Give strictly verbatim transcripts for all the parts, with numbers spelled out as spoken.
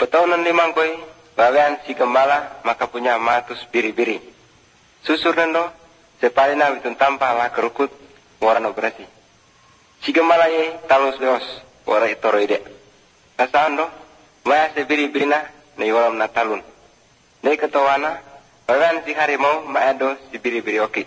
Petonan limang koi, bawean si gembala maka punya matus biri-biri. Susur nendo, sepalina witun tampa la kerukut, warna operasi. Si gembala ye talus leos, wara itoro ide. Kasando, maya se biri-birina, ne yolam na talun. Ne ketawana, bawean si harimau maado si biri-biri oki.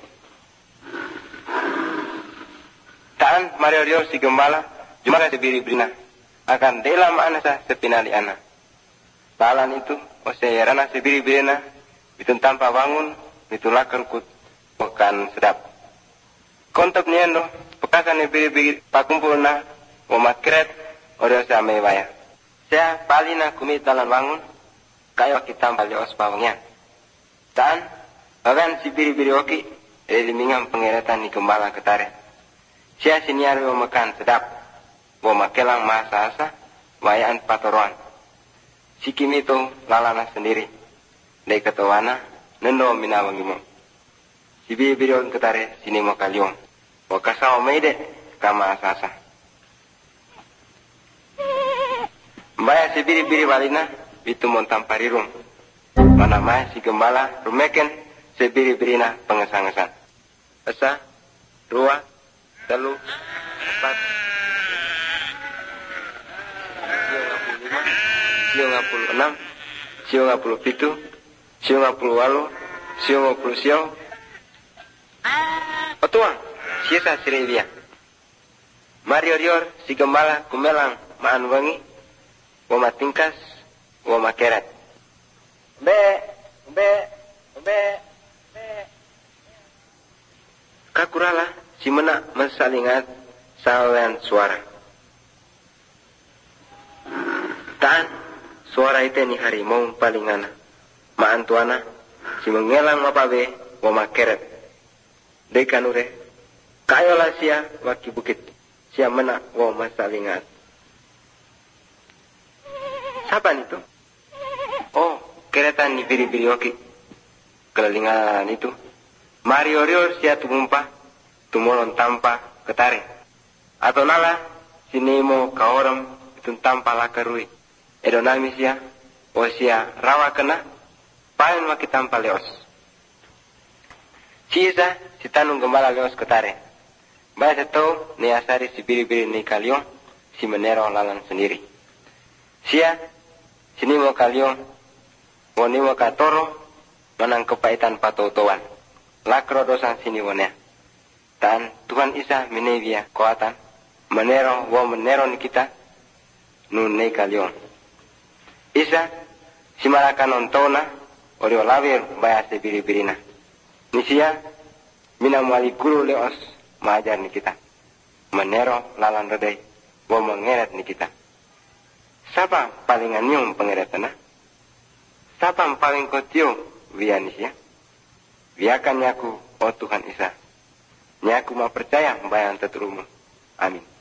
Taan Mario si gembala, jumlah si biri-birina. Akan dela maana sa sepinali ana. Balan itu, oseyarana si biri-birina, bitun tanpa bangun, bitun lakar kut, bukan sedap. Kontak niendo, pekasan ni biri-biri pakumpul na, umat keret, odio sa may baya. Saya palina kumit dalam bangun, kayo kita bali os pawangyan. Taan, bagan si biri-biri oki, elimingan pengeretan ni gembala ketare. Saya siniari wo makan sedap, wo makelang masa asa, wayaan patoruan. Si Kim itu lalana sendiri, dari ketawana, nendo minawangimo. Si biri-biri ketare sini mo kaliong, wo kasawa meide kama asa asa. Mbaya si biri-biri walina, itu montam parirum. Mana maya si gembala rumeken si biri-birina pengesan-ngesan. Esa, dua, telu, empat, siung ngapuluh enam, siung ngapuluh pitu, siung ngapuluh walu, siung ngapuluh siung. Otuang, siasa sirevia. Mario rior si gembala kumelang maan wangi, wama tingkas, wama keret. Be, be, be, be. Kakurala si mena mensalingat sawean suara. Taan suara itu ni harimau palingana. Maan tuana si mengelang mapabe wama keret. Dekanure kayola sia waki bukit sia mena wama salingat. Sapan itu? Oh, keretan ni biri-biri oki. Kelalingan itu. Mario Rio sia tumumpa, tumolon tanpa ketare. Atau nala, sinemo kaoram, itu tanpa lakarui. Edo nami sia, o sia rawa kena, pain maki tanpa leos. Sisa, si tanung gembala leos ketare. Baya setau, ni asari si biri-biri ni kaliong, si menero lalan sendiri. Sia, sinimo kaliong, wonimo katoro, manang kepahitan patautuan. Lakro dosan sini wonea. Tan Tuhan Isa menevia koatan. Menero wo menero ni kita. Nun ne kalion. Isa si malakan ontona. Orio lawir baya se biri-birina. Nisia mina mali guru leos maajar ni kita. Menero lalan redai. Wo mengeret ni kita. Sapa palingan nyum pengeretana? Sapa paling kotio via nisia? Biarkan nyaku, oh Tuhan Isa. Nyaku mau percaya bayang teturumu. Amin.